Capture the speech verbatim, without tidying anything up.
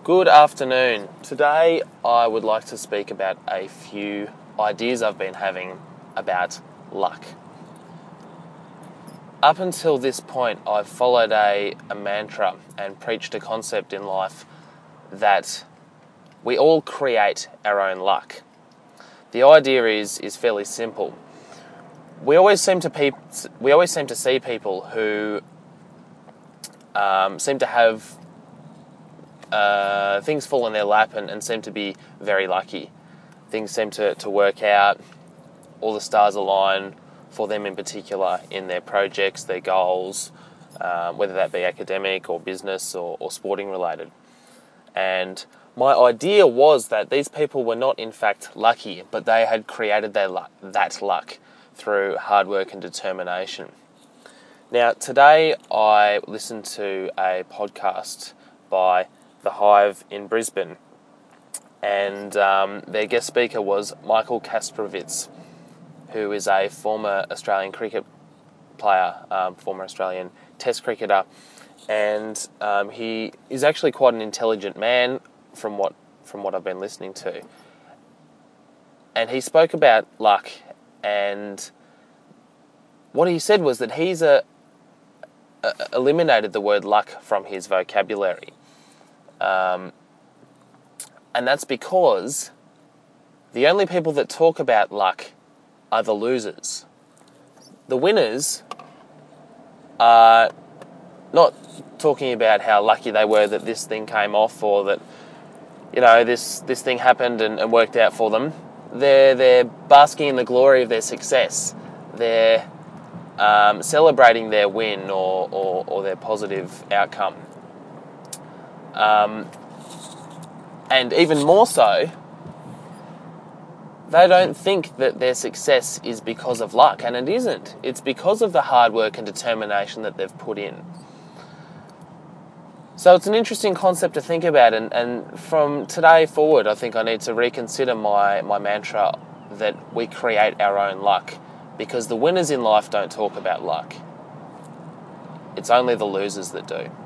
Good afternoon. Today I would like to speak about a few ideas I've been having about luck. Up until this point, I've followed a, a mantra and preached a concept in life that we all create our own luck. The idea is is fairly simple. We always seem to pe- we always seem to see people who um, seem to have uh, things fall in their lap and, and seem to be very lucky. Things seem to, to work out. All the stars align for them in particular in their projects, their goals, uh, whether that be academic or business or, or sporting related. And my idea was that these people were not in fact lucky, but they had created their luck, that luck through hard work and determination. Now, today I listened to a podcast by The Hive in Brisbane, and um, their guest speaker was Michael Kastrovitz, who is a former Australian cricket player, um, former Australian Test cricketer, and um, he is actually quite an intelligent man from what from what I've been listening to. And he spoke about luck, and what he said was that he's a, a eliminated the word luck from his vocabulary. Um, and that's because the only people that talk about luck are the losers. The winners are not talking about how lucky they were that this thing came off, or that, you know, this, this thing happened and, and worked out for them. They're, they're basking in the glory of their success. They're um, celebrating their win or, or, or their positive outcome. Um, and even more so, they don't think that their success is because of luck, and it isn't. It's because of the hard work and determination that they've put in. So it's an interesting concept to think about, and, and from today forward, I think I need to reconsider my, my mantra that we create our own luck, because the winners in life don't talk about luck. It's only the losers that do.